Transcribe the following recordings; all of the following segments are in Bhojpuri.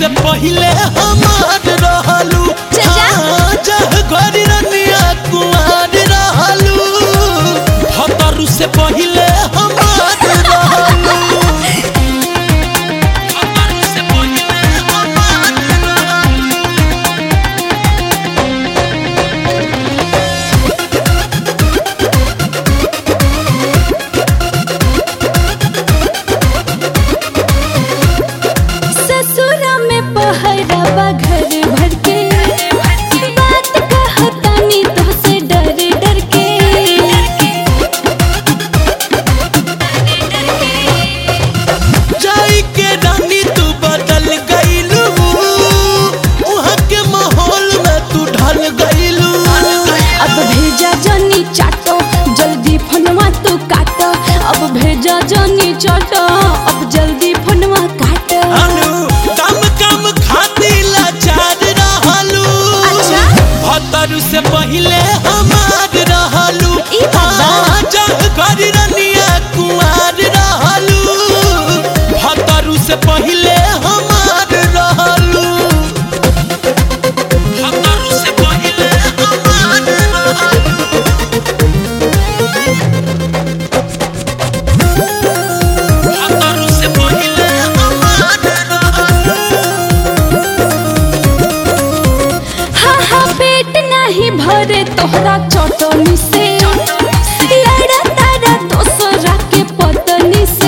से पहिले हमार रहलू जह घरी रनिया कुआर रहलू भतरू से पहिले हमार रहलू भतरू से पहिले हमार ससुरा में पहरावा घर भर के बात कहतानी तो से डर डर के जाई के रानी तू बदल गईलू वहाँ के माहौल में तू ढल गईलू अब भेजा जानी चाटो जल्दी फोनवा तू काटो अब भेजा जानी चाटो अब जल्दी फोनवा काटो कम कम खाती लाचार रहलू भतरू से पहिले हमार रहलू जह घरी रनिया कुआर रहलू भतरू से पहिले हमार रहलू भतरू से पहिले हमार रहलू भतरू से पहिले हमार रहलू हाँ हाँ पेट नहीं भरे तोहरा चटनी से लड़ा तारा दोसरा के पतनी से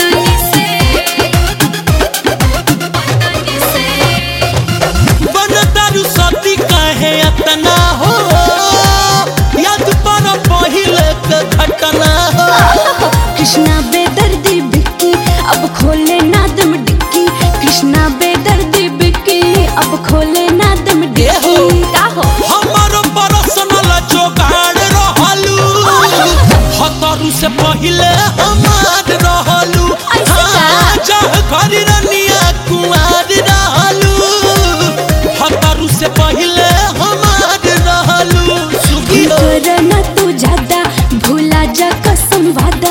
बनतारू सती काहे अतना हो याद पर पहिले के घटना हो कृष्णा बेदर्दी बिक्की अब खोले नादम डिक्की कृष्णा बेदर्दी बिक्की अब खोले नादम डिक्की का हो हमारो पर्सनल जोगाड़ रहलू भतरू से पहिले हमार रहलू जह घरी रनिया कुआर रहलू भतरू से पहिले हमार रहलू सुखी हो करना तू ज्यादा भूला जा कसम वादा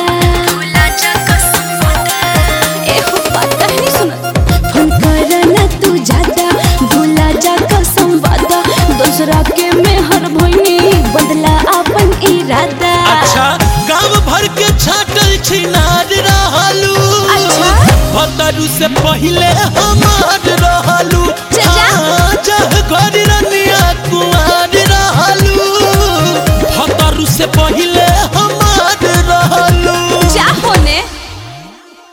एहो बात कहनी सुन फोन करना तू ज्यादा भूला जा कसम वादा दूसरा के मेहर भइनी बदला अपन इरादा अच्छा गांव भर के छाटल छिनार रहलू भतरू से पहिले हमार रहलू